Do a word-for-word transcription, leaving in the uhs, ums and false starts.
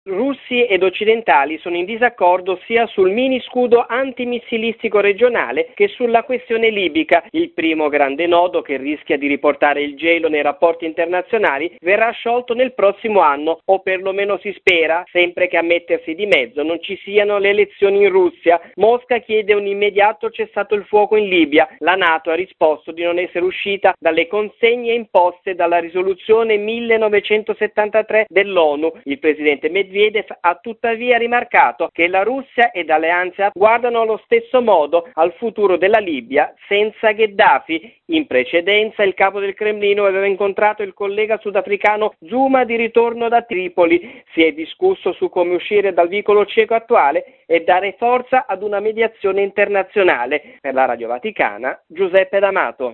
Russi ed occidentali sono in disaccordo sia sul mini scudo antimissilistico regionale che sulla questione libica. Il primo grande nodo, che rischia di riportare il gelo nei rapporti internazionali, verrà sciolto nel prossimo anno, o perlomeno si spera, sempre che a mettersi di mezzo non ci siano le elezioni in Russia. Mosca chiede un immediato cessato il fuoco in Libia. La NATO ha risposto di non essere uscita dalle consegne imposte dalla risoluzione millenovecentosettantatré dell'ONU. Il presidente Medvedev Medvedev ha tuttavia rimarcato che la Russia ed alleanza guardano allo stesso modo al futuro della Libia senza Gheddafi. In precedenza il capo del Cremlino aveva incontrato il collega sudafricano Zuma di ritorno da Tripoli. Si è discusso su come uscire dal vicolo cieco attuale e dare forza ad una mediazione internazionale. Per la Radio Vaticana, Giuseppe D'Amato.